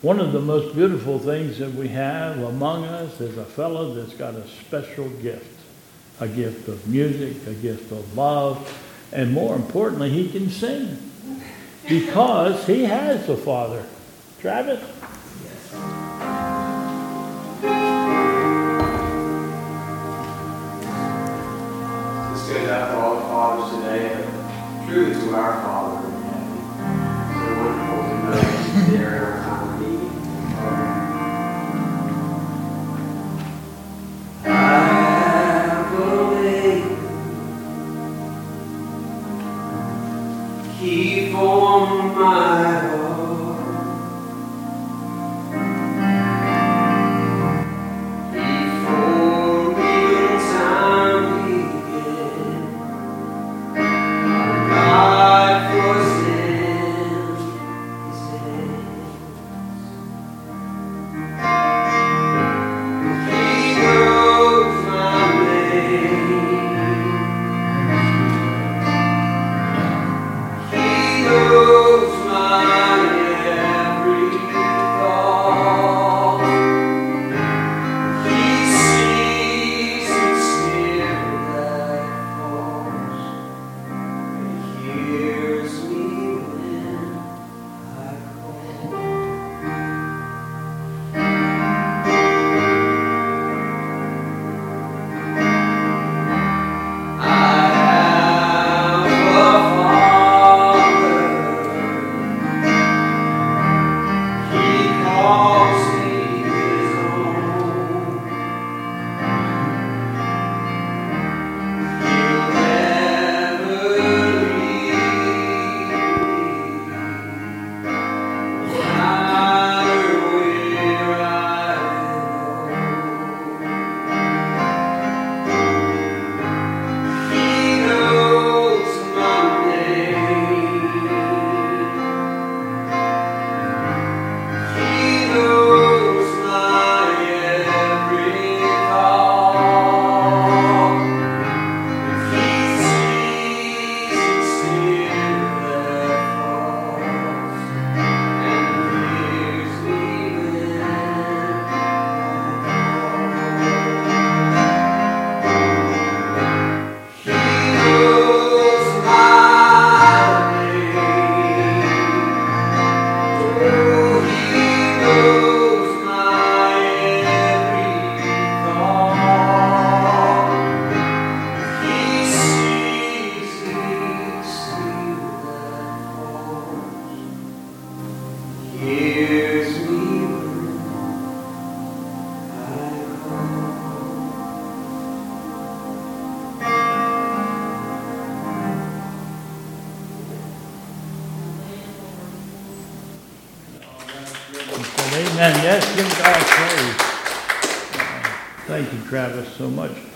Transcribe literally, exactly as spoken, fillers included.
One of the most beautiful things that we have among us is a fellow that's got a special gift. A gift of music, a gift of love, and more importantly, he can sing. Because he has a father. Travis? Yes. This goes out to all the fathers today, but truly to our Father in heaven. So wonderful to know that He's there in our time of need. I believe He formed my heart. Amen. Yes, give God praise. Uh, thank you, Travis, so much.